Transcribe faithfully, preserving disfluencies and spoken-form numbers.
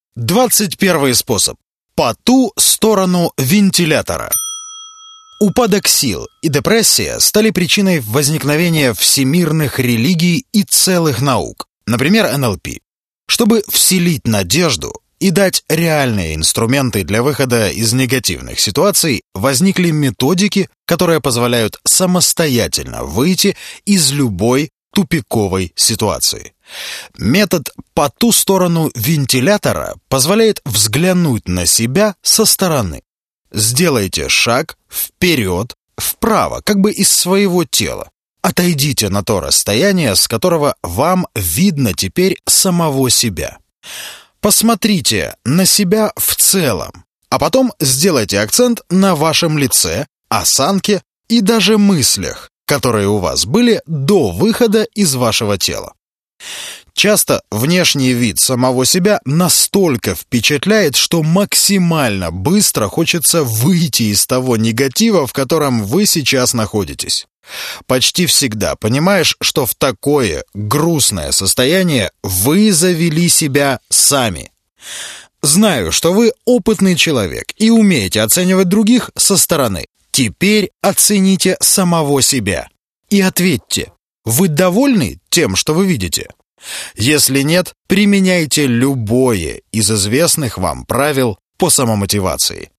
двадцать первый способ. По ту сторону вентилятора. Упадок сил и депрессия стали причиной возникновения всемирных религий и целых наук, например, эн эл пи. Чтобы вселить надежду и дать реальные инструменты для выхода из негативных ситуаций, возникли методики, которые позволяют самостоятельно выйти из любой тупиковой ситуации. Метод «по ту сторону вентилятора» позволяет взглянуть на себя со стороны. Сделайте шаг вперед, вправо, как бы из своего тела. Отойдите на то расстояние, с которого вам видно теперь самого себя. Посмотрите на себя в целом, а потом сделайте акцент на вашем лице, осанке и даже мыслях, которые у вас были до выхода из вашего тела. Часто внешний вид самого себя настолько впечатляет, что максимально быстро хочется выйти из того негатива, в котором вы сейчас находитесь. Почти всегда понимаешь, что в такое грустное состояние вы завели себя сами. Знаю, что вы опытный человек и умеете оценивать других со стороны. Теперь оцените самого себя и ответьте: вы довольны тем, что вы видите? Если нет, применяйте любое из известных вам правил по самомотивации.